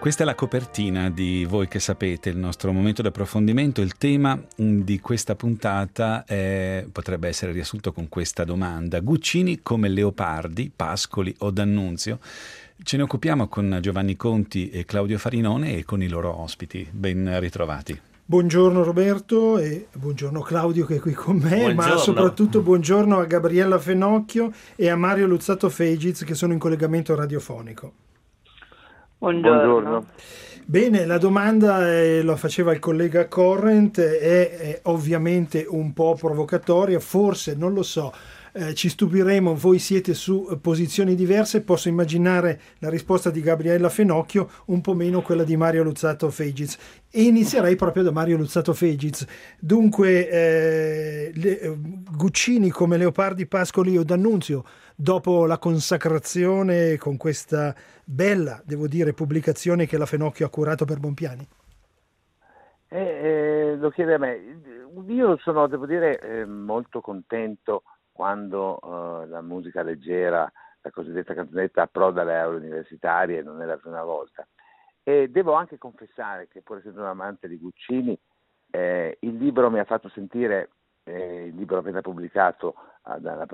Questa è la copertina di Voi che sapete, il nostro momento di approfondimento. Il tema di questa puntata potrebbe essere riassunto con questa domanda: Guccini come Leopardi, Pascoli o D'Annunzio? Ce ne occupiamo con Giovanni Conti e Claudio Farinone e con i loro ospiti. Ben ritrovati. Buongiorno Roberto e buongiorno Claudio che è qui con me, Buongiorno. Ma soprattutto buongiorno a Gabriella Fenocchio e a Mario Luzzato Fegiz che sono in collegamento radiofonico. Buongiorno. Bene, la domanda lo faceva il collega Corrent, è ovviamente un po' provocatoria, forse, non lo so, ci stupiremo, voi siete su posizioni diverse, posso immaginare la risposta di Gabriella Fenocchio, un po' meno quella di Mario Luzzato Fegiz. E inizierei proprio da Mario Luzzato Fegiz. Dunque, Guccini come Leopardi, Pascoli o D'Annunzio, dopo la consacrazione con questa bella, devo dire, pubblicazione che la Fenocchio ha curato per Bonpiani? Lo chiede a me. Io sono, devo dire, molto contento quando la musica leggera, la cosiddetta canzonetta, approda alle aule universitarie, non è la prima volta. E devo anche confessare che, pur essendo un amante di Guccini, il libro mi ha fatto sentire, il libro appena pubblicato dalla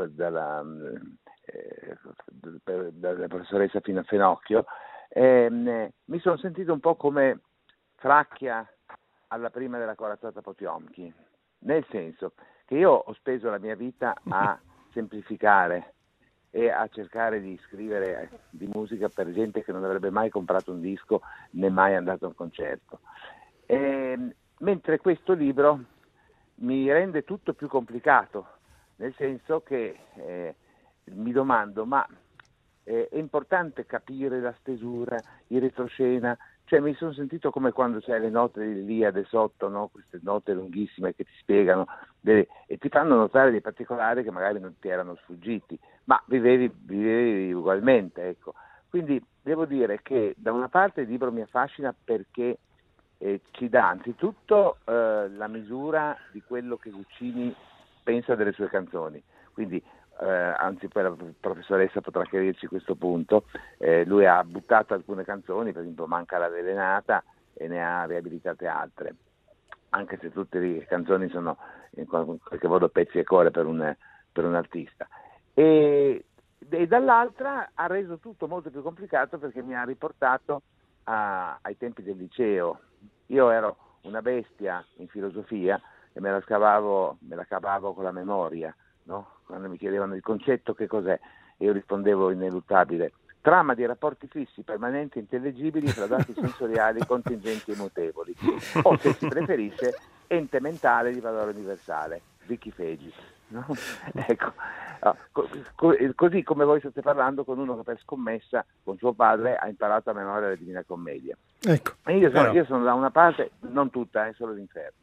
professoressa Fenocchio, mi sono sentito un po' come Fracchia alla prima della corazzata Potiomkin, nel senso che io ho speso la mia vita a semplificare e a cercare di scrivere di musica per gente che non avrebbe mai comprato un disco né mai andato a un concerto, mentre questo libro mi rende tutto più complicato, nel senso che mi domando, ma è importante capire la stesura, il retroscena, cioè mi sono sentito come quando c'è le note dell'Iliade sotto, no? Queste note lunghissime che ti spiegano e ti fanno notare dei particolari che magari non ti erano sfuggiti, ma vivevi ugualmente, ecco. Quindi devo dire che da una parte il libro mi affascina perché ci dà anzitutto la misura di quello che Guccini pensa delle sue canzoni, quindi anzi poi la professoressa potrà chiarirci questo punto. Lui ha buttato alcune canzoni, per esempio Manca l'avvelenata, e ne ha riabilitate altre, anche se tutte le canzoni sono in qualche modo pezzi e core per un artista, e dall'altra ha reso tutto molto più complicato perché mi ha riportato ai tempi del liceo. Io ero una bestia in filosofia e me la cavavo con la memoria, no? Quando mi chiedevano il concetto che cos'è, e io rispondevo ineluttabile: trama di rapporti fissi, permanenti, intellegibili fra dati sensoriali, contingenti e mutevoli, o se si preferisce ente mentale di valore universale, Vicky Fegiz, no? Ecco, così come voi state parlando con uno che per scommessa con suo padre ha imparato a memoria la Divina Commedia. Ecco. E io sono da una parte, non tutta, solo l'inferno.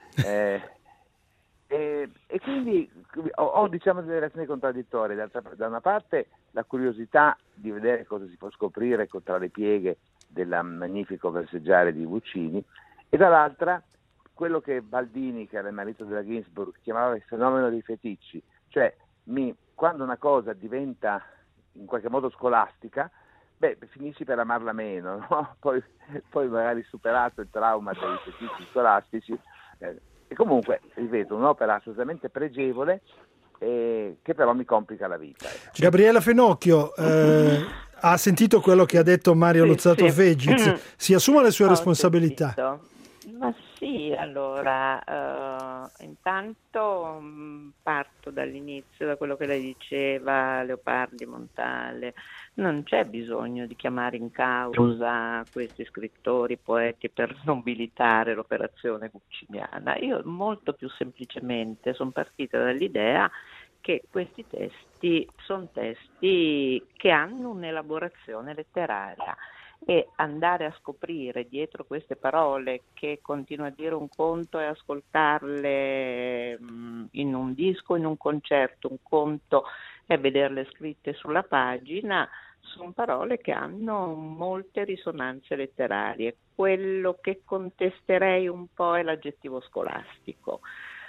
E quindi ho diciamo delle reazioni contraddittorie. Da una parte la curiosità di vedere cosa si può scoprire tra le pieghe del magnifico verseggiare di Guccini, e dall'altra quello che Baldini, che era il marito della Ginsburg, chiamava il fenomeno dei feticci, cioè quando una cosa diventa in qualche modo scolastica, finisci per amarla meno, no? Poi magari superato il trauma dei feticci scolastici, e comunque, ripeto, un'opera assolutamente pregevole, che però mi complica la vita. Gabriella Fenocchio ha sentito quello che ha detto Mario Luzzato Fegiz, si assuma le sue responsabilità. Sentito. Ma sì, allora, intanto parto dall'inizio, da quello che lei diceva, Leopardi, Montale. Non c'è bisogno di chiamare in causa questi scrittori, poeti, per nobilitare l'operazione gucciniana. Io molto più semplicemente sono partita dall'idea che questi testi sono testi che hanno un'elaborazione letteraria, e andare a scoprire dietro queste parole, che continua a dire un conto e ascoltarle in un disco, in un concerto, un conto e vederle scritte sulla pagina, sono parole che hanno molte risonanze letterarie. Quello che contesterei un po' è l'aggettivo scolastico.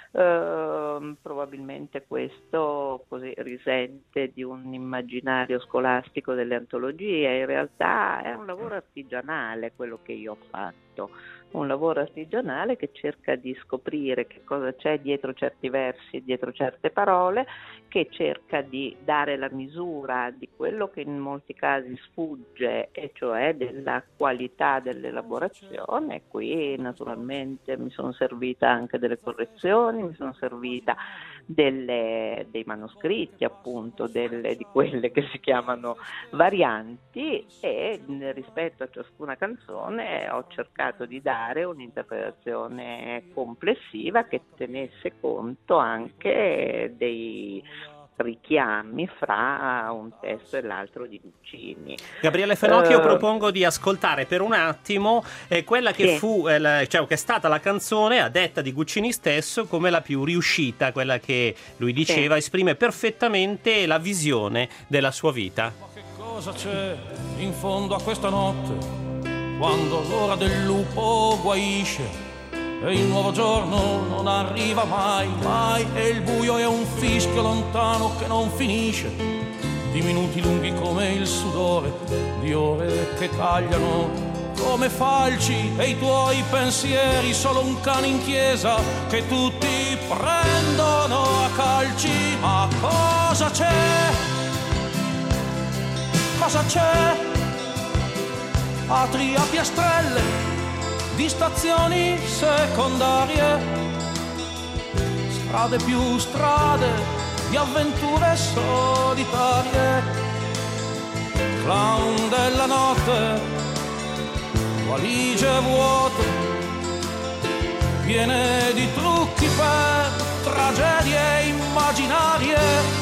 Probabilmente questo così risente di un immaginario scolastico delle antologie. In realtà è un lavoro artigianale quello che io ho fatto, un lavoro artigianale che cerca di scoprire che cosa c'è dietro certi versi e dietro certe parole, che cerca di dare la misura di quello che in molti casi sfugge, e cioè della qualità dell'elaborazione. Qui naturalmente mi sono servita anche delle correzioni, mi sono servita dei manoscritti, appunto, di quelle che si chiamano varianti, e rispetto a ciascuna canzone ho cercato di dare un'interpretazione complessiva che tenesse conto anche dei richiami fra un testo e l'altro di Guccini. Gabriele Fenocchio, propongo di ascoltare per un attimo quella che fu, che è stata la canzone a detta di Guccini stesso come la più riuscita, quella che lui diceva esprime perfettamente la visione della sua vita. Ma che cosa c'è in fondo a questa notte, quando l'ora del lupo guaisce e il nuovo giorno non arriva mai, mai, e il buio è un fischio lontano che non finisce, di minuti lunghi come il sudore, di ore che tagliano come falci, e i tuoi pensieri solo un cane in chiesa che tutti prendono a calci. Ma cosa c'è? Cosa c'è? Atri a piastrelle di stazioni secondarie, strade più strade di avventure solitarie, clown della notte, valigie vuote, piene di trucchi per tragedie immaginarie.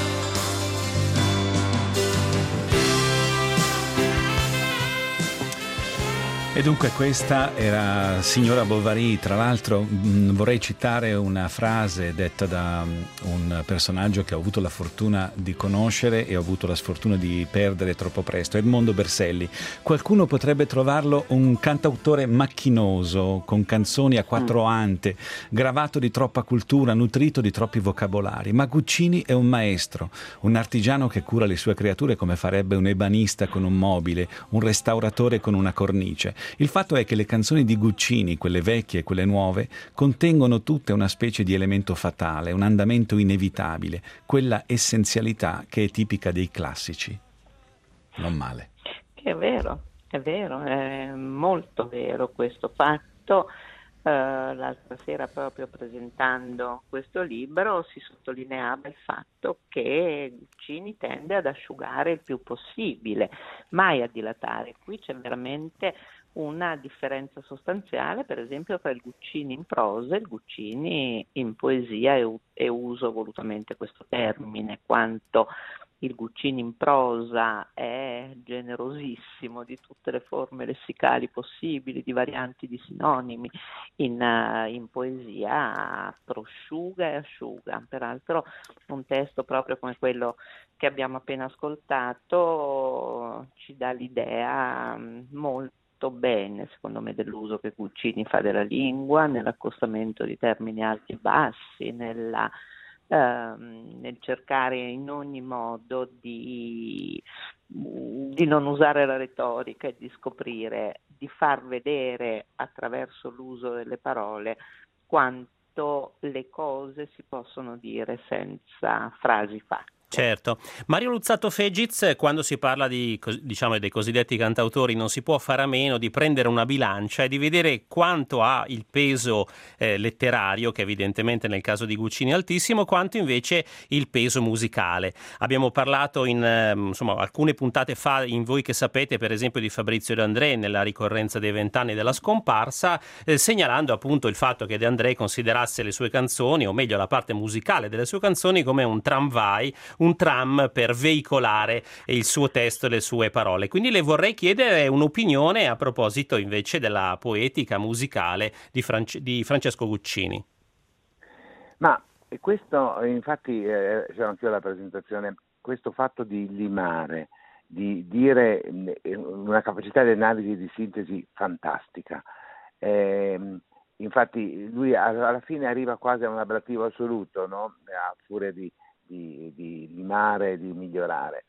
E dunque questa era Signora Bovary. Tra l'altro vorrei citare una frase detta da un personaggio che ho avuto la fortuna di conoscere e ho avuto la sfortuna di perdere troppo presto, Edmondo Berselli. Qualcuno potrebbe trovarlo un cantautore macchinoso, con canzoni a quattro ante, gravato di troppa cultura, nutrito di troppi vocabolari, ma Guccini è un maestro, un artigiano che cura le sue creature come farebbe un ebanista con un mobile, un restauratore con una cornice. Il fatto è che le canzoni di Guccini, quelle vecchie e quelle nuove, contengono tutte una specie di elemento fatale, un andamento inevitabile, quella essenzialità che è tipica dei classici. Non male. È vero, è molto vero questo fatto. L'altra sera, proprio presentando questo libro, si sottolineava il fatto che Guccini tende ad asciugare il più possibile, mai a dilatare. Qui c'è veramente una differenza sostanziale, per esempio, tra il Guccini in prosa e il Guccini in poesia, e uso volutamente questo termine, quanto il Guccini in prosa è generosissimo di tutte le forme lessicali possibili, di varianti di sinonimi, in poesia prosciuga e asciuga. Peraltro un testo proprio come quello che abbiamo appena ascoltato ci dà l'idea molto bene, secondo me, dell'uso che Guccini fa della lingua, nell'accostamento di termini alti e bassi, nel cercare in ogni modo di non usare la retorica e di scoprire, di far vedere attraverso l'uso delle parole quanto le cose si possono dire senza frasi fatte. Certo. Mario Luzzatto Fegiz, quando si parla dei cosiddetti cantautori, non si può fare a meno di prendere una bilancia e di vedere quanto ha il peso letterario, che evidentemente nel caso di Guccini è altissimo, quanto invece il peso musicale. Abbiamo parlato alcune puntate fa in Voi che sapete, per esempio, di Fabrizio De André nella ricorrenza dei 20 anni della scomparsa, segnalando appunto il fatto che De André considerasse le sue canzoni, o meglio la parte musicale delle sue canzoni, come un tramvai, un tram per veicolare il suo testo e le sue parole. Quindi le vorrei chiedere un'opinione a proposito invece della poetica musicale di Francesco Guccini. Ma questo, infatti, c'era anche la presentazione, questo fatto di limare, di dire una capacità di analisi e di sintesi fantastica. infatti lui alla fine arriva quasi a un ablativo assoluto, no? A furia di limare, di migliorare.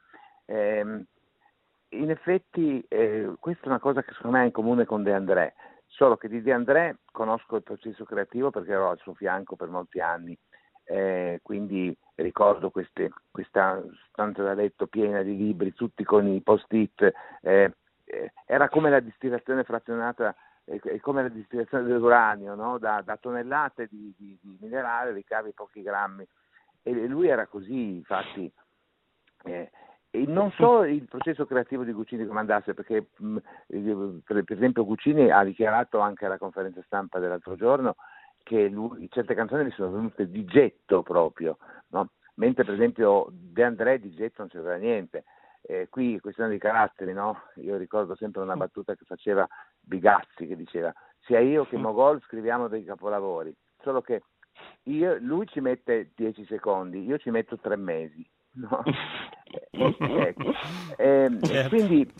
In effetti questa è una cosa che secondo me è in comune con De André, solo che di De André conosco il processo creativo perché ero al suo fianco per molti anni, quindi ricordo questa stanza da letto piena di libri, tutti con i post-it, era come la distillazione frazionata, come la distillazione dell'uranio, no? Da tonnellate di minerale ricavi pochi grammi, e lui era così, infatti. E non so il processo creativo di Guccini come andasse, perché per esempio Guccini ha dichiarato anche alla conferenza stampa dell'altro giorno che certe canzoni gli sono venute di getto proprio, no? Mentre per esempio De André di getto non c'era niente. Qui è questione di caratteri, no? Io ricordo sempre una battuta che faceva Bigazzi, che diceva: sia io che Mogol scriviamo dei capolavori, solo che lui ci mette 10 secondi, io ci metto 3 mesi. No? Ecco. Certo. Quindi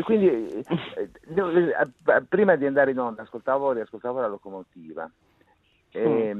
prima di andare in onda ascoltavo la locomotiva e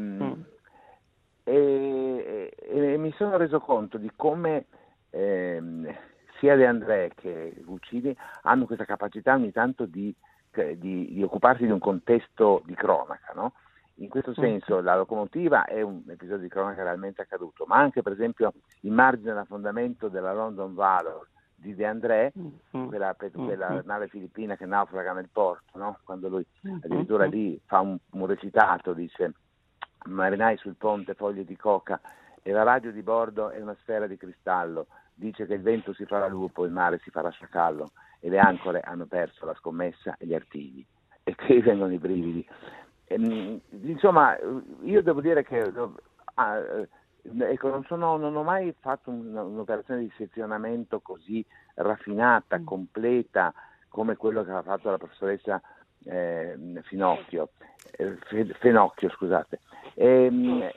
mi sono reso conto di come sia De André che Guccini hanno questa capacità ogni tanto di occuparsi di un contesto di cronaca, no? In questo senso la locomotiva è un episodio di cronaca realmente accaduto, ma anche per esempio in margine all'affondamento della London Valor di De André, quella nave filippina che naufraga nel porto, no? Quando lui addirittura lì fa un recitato, dice: marinai sul ponte, foglie di coca, e la radio di bordo è una sfera di cristallo, dice che il vento si farà lupo, il mare si farà sciacallo, e le ancore hanno perso la scommessa e gli artigli. E qui vengono i brividi. Insomma, io devo dire che ecco, non ho mai fatto un'operazione di sezionamento così raffinata, completa, come quello che ha fatto la professoressa Fenocchio, scusate. Ed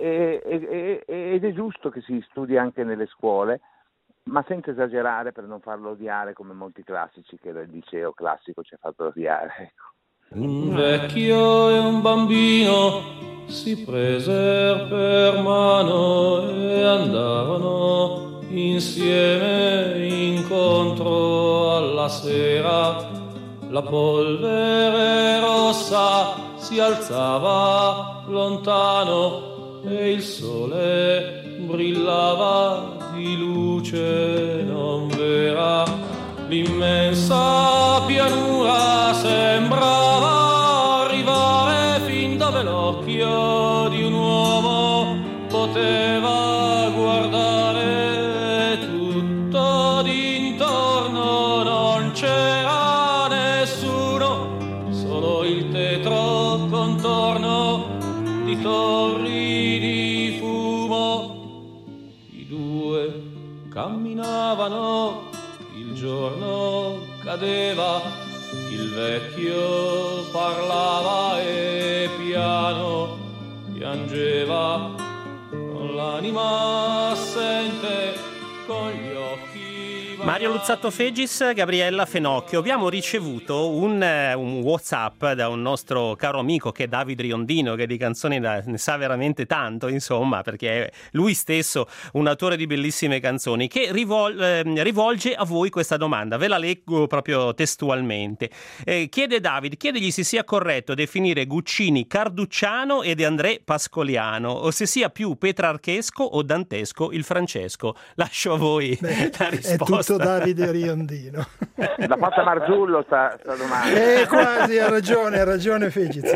è giusto che si studi anche nelle scuole, ma senza esagerare, per non farlo odiare come molti classici che il liceo classico ci ha fatto odiare, ecco. Un vecchio e un bambino si presero per mano e andavano insieme incontro alla sera. La polvere rossa si alzava lontano e il sole brillava di luce non vera. L'immensa pianura sembrava arrivare fin dove l'occhio di un uomo poteva guardare. Tutto d'intorno non c'era nessuno, solo il tetro contorno di torri di fumo. I due camminavano, il giorno cadeva, il vecchio parlava e piano piangeva, con l'anima assente, con gli occhi. Mario Luzzatto Fegis, Gabriella Fenocchio. Abbiamo ricevuto un WhatsApp da un nostro caro amico che è David Riondino, che di canzoni ne sa veramente tanto, insomma, perché è lui stesso un autore di bellissime canzoni, che rivolge a voi questa domanda. Ve la leggo proprio testualmente. Chiedegli se sia corretto definire Guccini carducciano e De André pascoliano, o se sia più petrarchesco o dantesco il Francesco. Lascio a voi la risposta. È tutto Davide Riondino. L'ha fatta Marzullo sta domanda. Quasi, ha ragione Fegiz.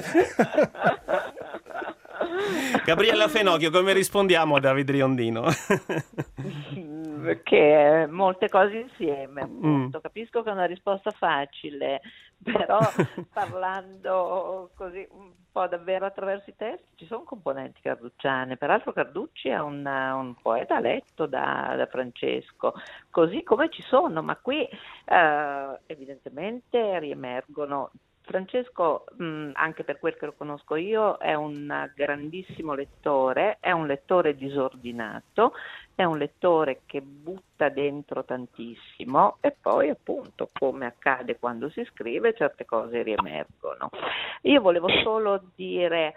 Gabriella Fenocchio, come rispondiamo a Davide Riondino? Che molte cose insieme, appunto. Capisco che è una risposta facile, però parlando così un po' davvero attraverso i testi ci sono componenti carducciane. Peraltro Carducci è un poeta letto da Francesco, così come ci sono, ma qui evidentemente riemergono Francesco, anche per quel che lo conosco io, è un grandissimo lettore, è un lettore disordinato, è un lettore che butta dentro tantissimo e poi appunto, come accade quando si scrive, certe cose riemergono. Io volevo solo dire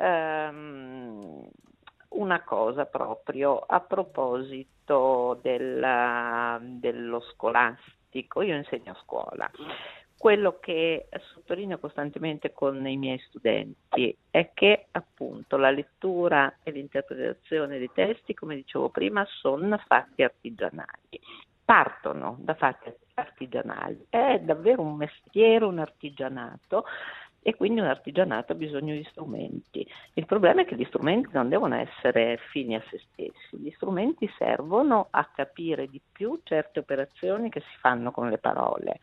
una cosa proprio a proposito dello scolastico. Io insegno a scuola. Quello che sottolineo costantemente con i miei studenti è che appunto la lettura e l'interpretazione dei testi, come dicevo prima, sono fatti artigianali, partono da fatti artigianali, è davvero un mestiere, un artigianato, e quindi un artigianato ha bisogno di strumenti. Il problema è che gli strumenti non devono essere fini a se stessi, gli strumenti servono a capire di più certe operazioni che si fanno con le parole.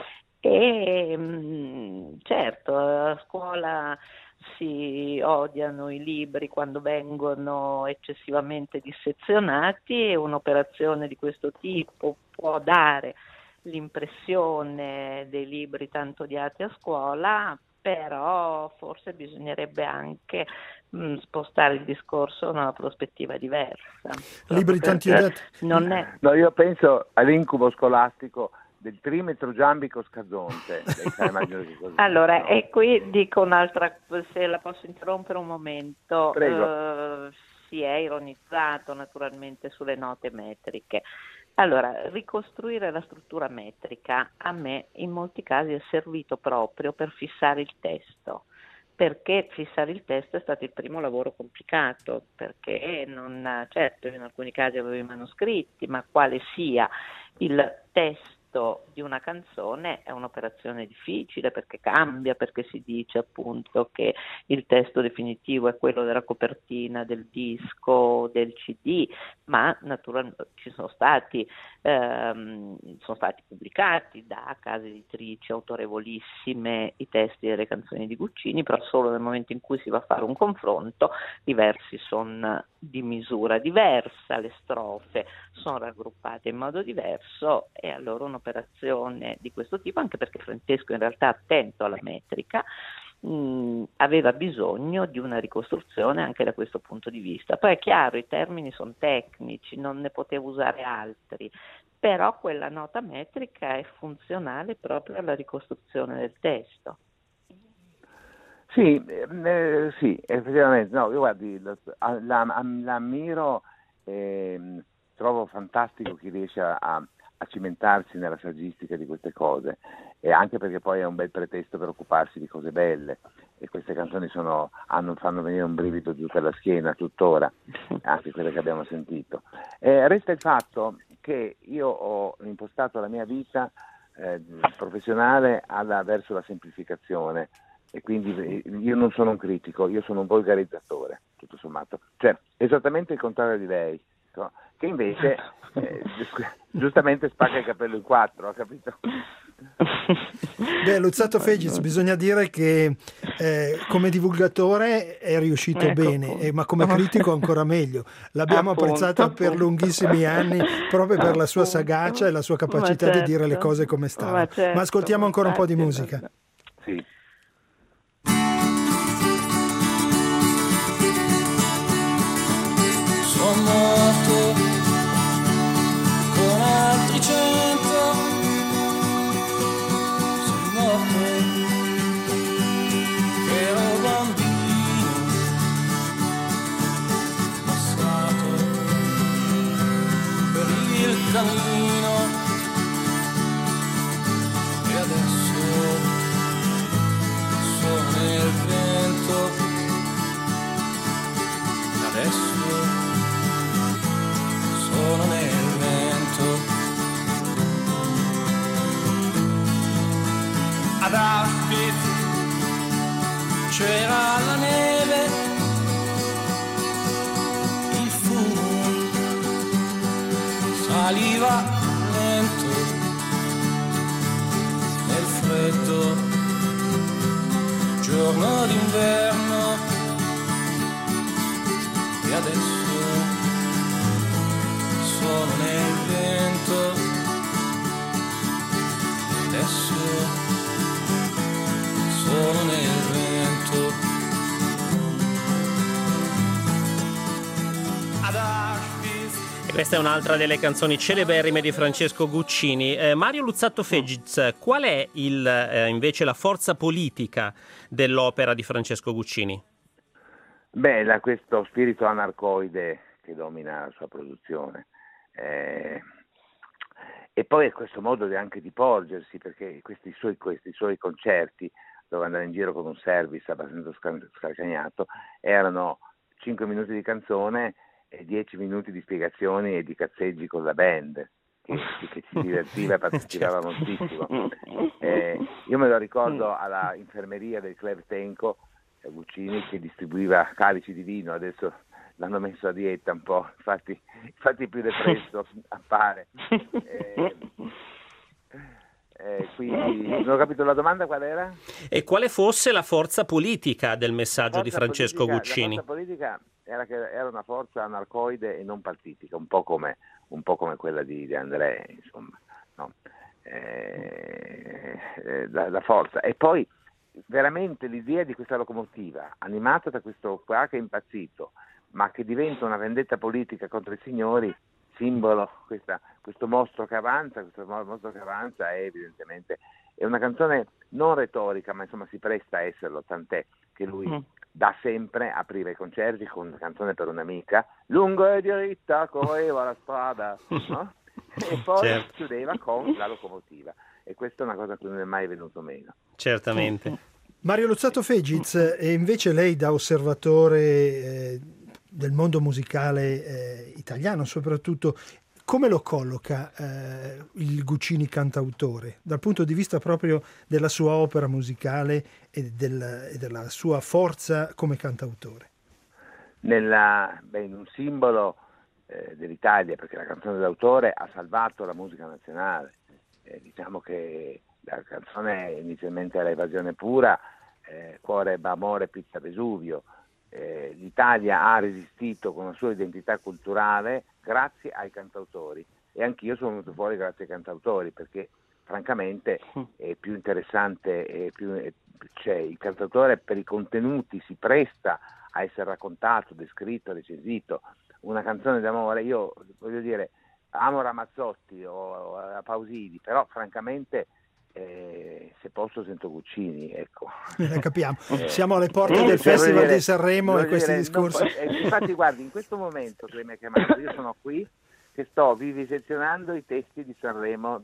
E certo, a scuola si odiano i libri quando vengono eccessivamente dissezionati e un'operazione di questo tipo può dare l'impressione dei libri tanto odiati a scuola, però forse bisognerebbe anche spostare il discorso in una prospettiva diversa. Libri tanti odiati? Non è... No, io penso all'incubo scolastico del trimetro giambico scadente. Allora, e qui dico un'altra, se la posso interrompere un momento. Prego. Si è ironizzato naturalmente sulle note metriche. Allora, ricostruire la struttura metrica a me in molti casi è servito proprio per fissare il testo, perché fissare il testo è stato il primo lavoro complicato, perché certo in alcuni casi avevo i manoscritti, ma quale sia il testo di una canzone è un'operazione difficile, perché cambia, perché si dice appunto che il testo definitivo è quello della copertina del disco, del CD, ma naturalmente sono stati pubblicati da case editrici autorevolissime i testi delle canzoni di Guccini, però solo nel momento in cui si va a fare un confronto i versi sono di misura diversa, le strofe sono raggruppate in modo diverso, e allora un'operazione di questo tipo, anche perché Francesco in realtà attento alla metrica, aveva bisogno di una ricostruzione anche da questo punto di vista. Poi è chiaro, i termini sono tecnici, non ne potevo usare altri, però quella nota metrica è funzionale proprio alla ricostruzione del testo. Sì, effettivamente. No, io guardi, l'ammiro, trovo fantastico chi riesce a cimentarsi nella saggistica di queste cose, e anche perché poi è un bel pretesto per occuparsi di cose belle, e queste canzoni fanno venire un brivido giù per la schiena tuttora, anche quelle che abbiamo sentito. Resta il fatto che io ho impostato la mia vita professionale verso la semplificazione, e quindi io non sono un critico, io sono un volgarizzatore, tutto sommato, cioè esattamente il contrario di lei, no? Che invece giustamente spacca il capello in quattro, ha capito? Beh, Luzzatto Fegiz, bisogna dire che come divulgatore è riuscito bene, ma come critico ancora meglio. L'abbiamo apprezzata per lunghissimi anni proprio per la sua sagacia e la sua capacità di dire le cose come stanno. Ma ascoltiamo ancora un po' di musica. Sì. Sono morto con altri 100, sono morto che ero bambino, passato per il cammino, e adesso sono nel vento, adesso sono nel vento. Ad Auschwitz c'era la neve, il fumo saliva lento nel freddo giorno d'inverno, e adesso sono nel vento, adesso questa è un'altra delle canzoni celeberrime di Francesco Guccini. Mario Luzzatto Fegiz, qual è invece la forza politica dell'opera di Francesco Guccini? Beh, questo spirito anarcoide che domina la sua produzione. E poi è questo modo anche di porgersi, perché questi suoi concerti, dove andare in giro con un service abbastanza scalcagnato, erano 5 minuti di canzone e 10 minuti di spiegazioni e di cazzeggi con la band, che ci divertiva e partecipava moltissimo. Io me lo ricordo alla infermeria del Club Tenco, Guccini, che distribuiva calici di vino, adesso l'hanno messo a dieta un po', infatti più depresso appare. Quindi non ho capito la domanda, qual era? E quale fosse la forza politica del messaggio di Francesco Guccini? La forza politica era che era una forza anarcoide e non partitica, un po' come quella di André, insomma, no? La forza. E poi veramente l'idea di questa locomotiva animata da questo qua che è impazzito, ma che diventa una vendetta politica contro i signori, simbolo, questo mostro che avanza, è evidentemente è una canzone non retorica, ma insomma si presta a esserlo, tant'è che lui da sempre apriva i concerti con una canzone per un'amica, lungo e diritta correva la strada, no? E poi chiudeva con la locomotiva, e questa è una cosa che non è mai venuto meno. Certamente. Mario Luzzatto Fegiz, e invece lei da osservatore del mondo musicale italiano soprattutto, come lo colloca il Guccini cantautore dal punto di vista proprio della sua opera musicale e della sua forza come cantautore? In un simbolo dell'Italia, perché la canzone d'autore ha salvato la musica nazionale. Diciamo che la canzone inizialmente era Evasione pura, Cuore d'amore, pizza Vesuvio. L'Italia ha resistito con la sua identità culturale grazie ai cantautori, e anch'io sono venuto fuori grazie ai cantautori, perché francamente è più interessante, cioè il cantautore per i contenuti si presta a essere raccontato, descritto, recensito. Una canzone d'amore, io voglio dire, amo Ramazzotti o Pausini, però francamente se posso sento Guccini, ecco. Capiamo, siamo alle porte del Festival di Sanremo e questi discorsi. Infatti guardi, in questo momento che mi ha chiamato, io sono qui che sto vivisezionando i testi di Sanremo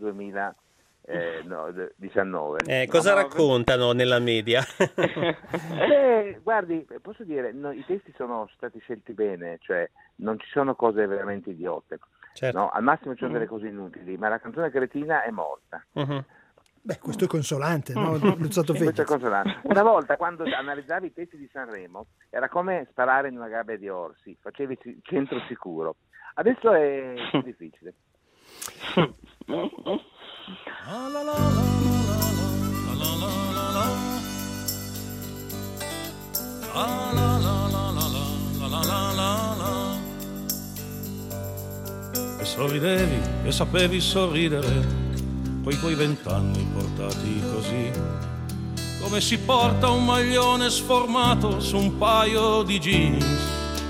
2019. Cosa raccontano nella media? Guardi, posso dire, i testi sono stati scelti bene, cioè non ci sono cose veramente idiote, certo. No? Al massimo ci sono delle cose inutili, ma la canzone cretina è morta. Beh, questo è consolante, no? Luzzatto Fegiz. Questo è consolante. Una volta, quando analizzavi i testi di Sanremo, era come sparare in una gabbia di orsi, facevi centro sicuro. Adesso è più difficile. E sorridevi e sapevi sorridere, coi tuoi 20 anni portati così, come si porta un maglione sformato su un paio di jeans,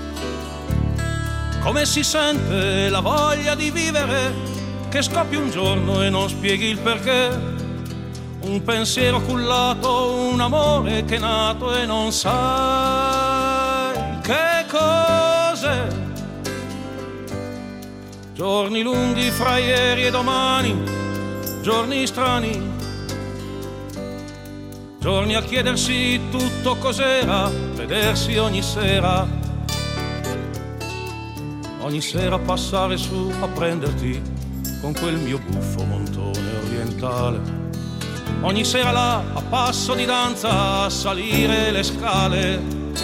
come si sente la voglia di vivere che scoppi un giorno e non spieghi il perché, un pensiero cullato, un amore che è nato e non sai che cos'è, giorni lunghi fra ieri e domani, giorni strani, giorni a chiedersi tutto cos'era, vedersi ogni sera passare su a prenderti con quel mio buffo montone orientale, ogni sera là a passo di danza a salire le scale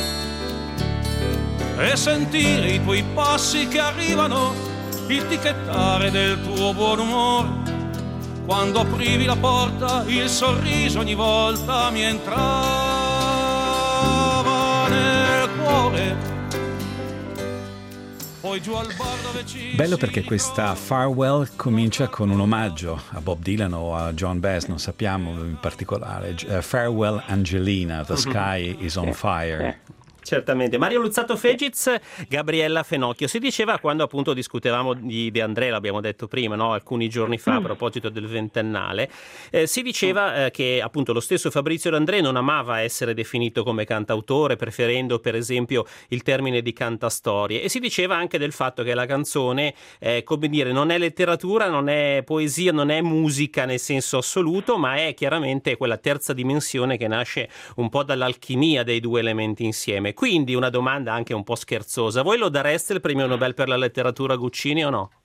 e sentire i tuoi passi che arrivano, il ticchettare del tuo buon umore. Quando aprivi la porta, il sorriso ogni volta mi entrava nel cuore. Poi giù al bar dove ci... Bello perché questa Farewell comincia con un omaggio a Bob Dylan o a John Baez, non sappiamo in particolare. Farewell Angelina, The Sky is on Fire. Certamente. Mario Luzzatto Fegiz, Gabriella Fenocchio. Si diceva, quando appunto discutevamo di De André, l'abbiamo detto prima, no? Alcuni giorni fa, a proposito del ventennale, si diceva che appunto lo stesso Fabrizio De André non amava essere definito come cantautore, preferendo per esempio il termine di cantastorie, e si diceva anche del fatto che la canzone, come dire, non è letteratura, non è poesia, non è musica nel senso assoluto, ma è chiaramente quella terza dimensione che nasce un po' dall'alchimia dei due elementi insieme. Quindi una domanda anche un po' scherzosa: voi lo dareste il premio Nobel per la letteratura a Guccini o no?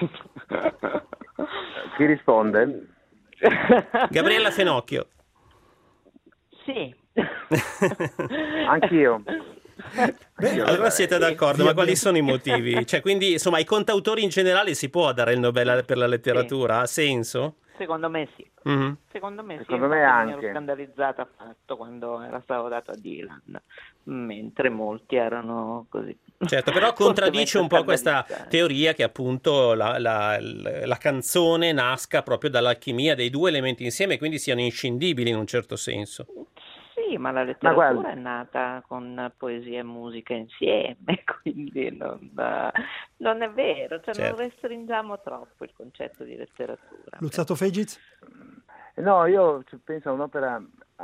Chi risponde? Gabriella Fenocchio. Sì. Anch'io. Allora siete d'accordo, ma quali sono i motivi? Cioè, quindi, insomma, ai cantautori in generale si può dare il Nobel per la letteratura? Ha senso? Secondo me sì. Mm-hmm. Secondo me Secondo sì, me infatti anche. mi ero scandalizzata affatto quando era stato dato a Dylan, mentre molti erano così. Certo, però contraddice un po' questa teoria che appunto la canzone nasca proprio dall'alchimia dei due elementi insieme, quindi siano inscindibili in un certo senso. Sì, ma la letteratura è nata con poesia e musica insieme, quindi non è vero, cioè certo. Non restringiamo troppo il concetto di letteratura. Luzzatto Fegiz? No, io penso a un'opera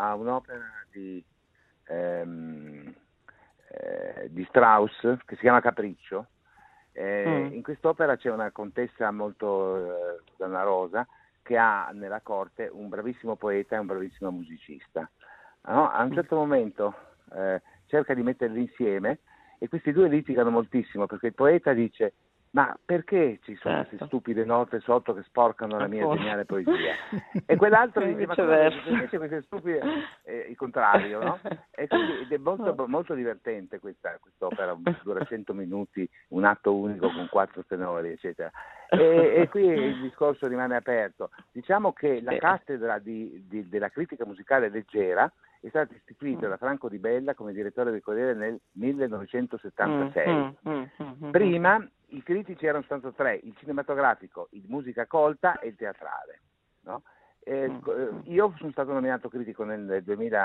di Strauss che si chiama Capriccio. In quest'opera c'è una contessa molto danarosa che ha nella corte un bravissimo poeta e un bravissimo musicista. No? A un certo momento cerca di metterli insieme e questi due litigano moltissimo, perché il poeta dice: ma perché ci sono queste stupide note sotto che sporcano la mia geniale poesia? E quell'altro dice: ma invece queste stupide, il contrario, no? E quindi ed è molto, molto divertente quest'opera, dura 100 minuti, un atto unico con 4 tenori, eccetera. E qui il discorso rimane aperto. Diciamo che la cattedra della critica musicale leggera è stata istituita da Franco Di Bella come direttore del Corriere nel 1976. Prima i critici erano soltanto 3: il cinematografico, il musica colta e il teatrale. No? Io sono stato nominato critico nel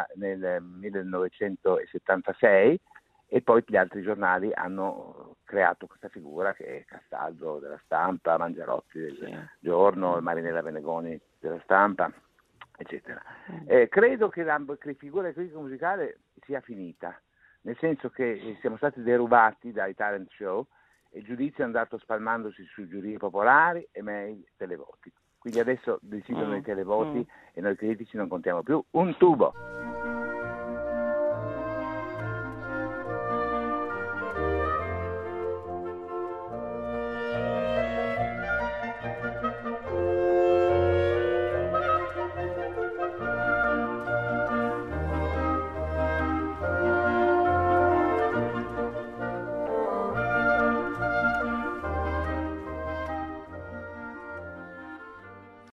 1976 e poi gli altri giornali hanno creato questa figura che è Castaldo della Stampa, Mangiarotti del Giorno, Marinella Venegoni della Stampa, eccetera. Credo che la figura del critico musicale sia finita, nel senso che siamo stati derubati dai talent show e il giudizio è andato spalmandosi su giurie popolari e mail televoti. Quindi adesso decidono i televoti e noi critici non contiamo più un tubo.